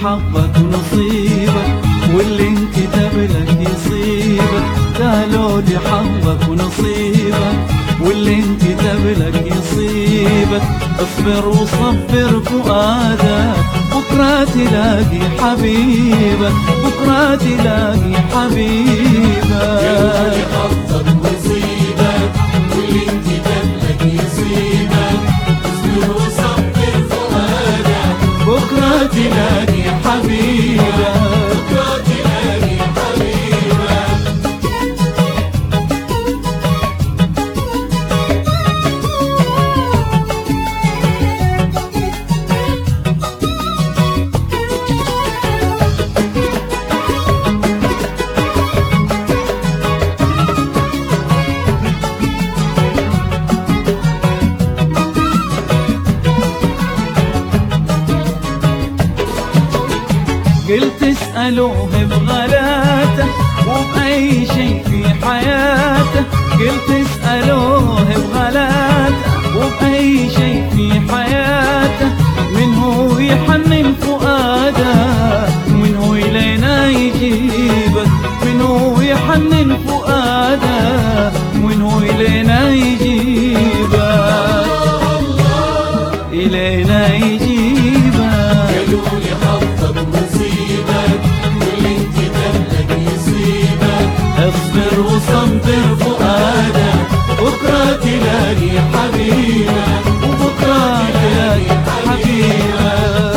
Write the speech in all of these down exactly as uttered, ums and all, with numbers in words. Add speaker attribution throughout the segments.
Speaker 1: حظك ونصيبك، واللي انكتب لك يصيبك. قالوا لي حظك ونصيبك، واللي انكتب لك يصيبك. اصبر وصبر فؤادك، بكرة تلاقي حبيبك، بكرة تلاقي حبيبك.
Speaker 2: قالوا لي حظك ونصيبك، واللي انكتب لك يصيبك. اصبر وصبر فؤادك،
Speaker 1: بكرة تلاقي حبيبك،
Speaker 2: بكرة تلاقي حبيبك.
Speaker 1: قلت اسألوه بغلاته وبأي شي في حياته. قلت اسألوه بغلاته وبأي شي في حياته. من هو يحنن فؤاده، من هو إلينا يجيبك. من هو يحنن فؤاده، من هو إلينا يجيبك، إلينا يجيبك.
Speaker 2: قالوا لي حظك ونصيبك، واللي انكتب لك يصيبك.
Speaker 1: اصبر وصبر فؤادك، بكرة تلاقي حبيبك، وبكرة تلاقي حبيبك.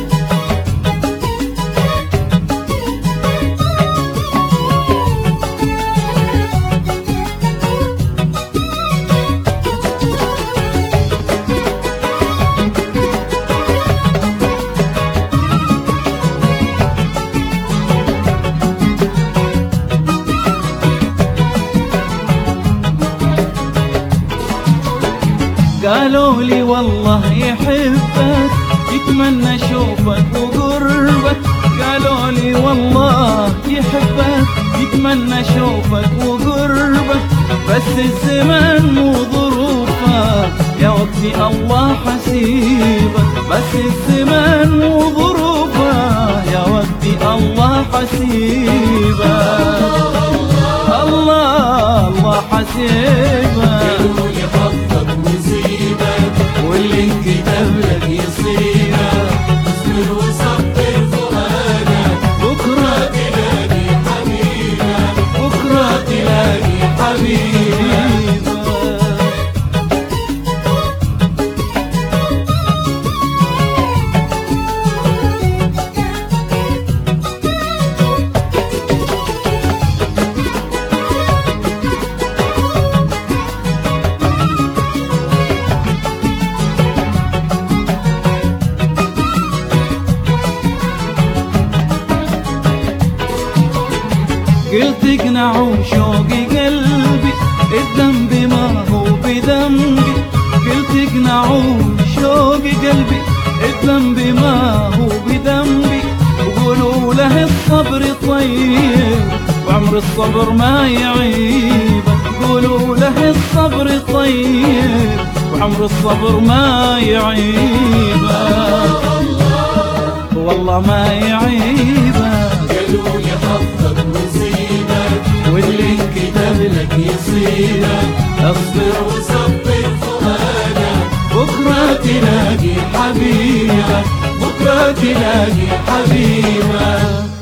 Speaker 1: قالوا لي والله يحبك، يتمنى اشوفك وقربك. قالوا لي والله يحبك، يتمنى اشوفك وقربك. بس الزمان مو ظروفه، يا وقتي الله حسيبك. بس الزمان مو ظروفه، يا وقتي الله حسيبك. الله الله حسيبك.
Speaker 2: قالوا لي حظك ونصيبك،
Speaker 1: واللي انكتب لك يصيبك.
Speaker 2: اصبر وصبر فؤادك،
Speaker 1: بكرة
Speaker 2: تلاقي حبيبك،
Speaker 1: بكرة تلاقي حبيبك. قلت اقنعوا شوقي قلبي، الذنب ما هو بذنبي. قلت اقنعوا شوقي قلبي، الذنب ما هو بذنبي. وقولوا له الصبر طيب، وعمر الصبر ما يعيبك. قولوا له الصبر طيب، وعمر الصبر ما يعيبك، والله ما يعيبك.
Speaker 2: قالوا لي حظك ونصيبك،
Speaker 1: واللي انكتب لك يصيبك.
Speaker 2: اصبر وصبر فؤادك،
Speaker 1: بكرة تلاقي حبيبك، بكرة تلاقي حبيبك.